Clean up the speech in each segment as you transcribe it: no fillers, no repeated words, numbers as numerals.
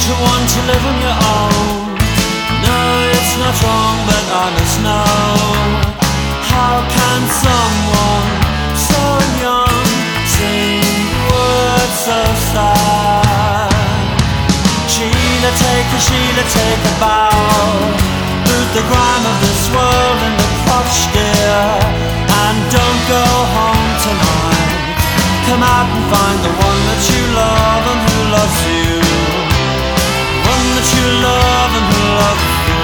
you want to live on your own? No, it's not wrong, but I must know. How can someone so young sing words so sad? Sheila, take a bow. Boot the grime of this world in the crotch, dear, and don't go home tonight. Come out and find the one that you love and who loves you. One that you love and who loves you.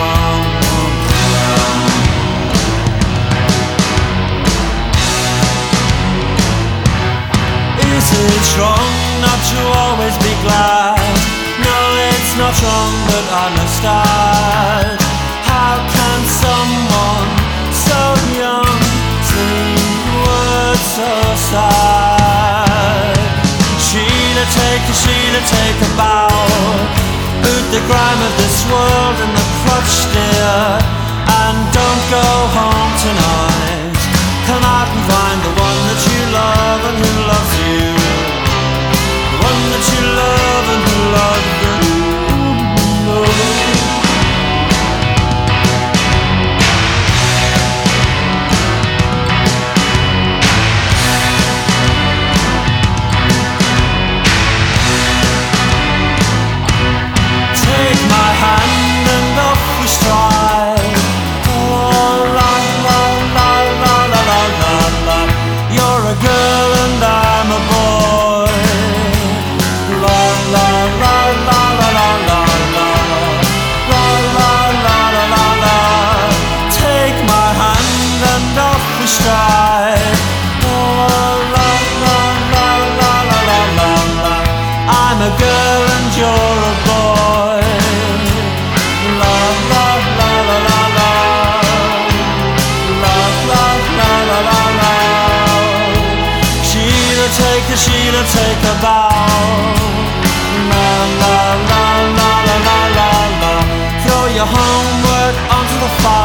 Is it wrong not to always be glad? No, it's not wrong, but I must add, how can someone so young sing words so sad? Sheila, take a bow. Boot the grime of this world in the crotch, dear, and don't go home tonight. Come out and find the one that you love and who loves you. The one that you love and who loves you. I'm a girl and you're a boy. La la la la la la. La la la la la la. Sheila, take a bow. La la la la la la la la. Throw your homework onto the fire.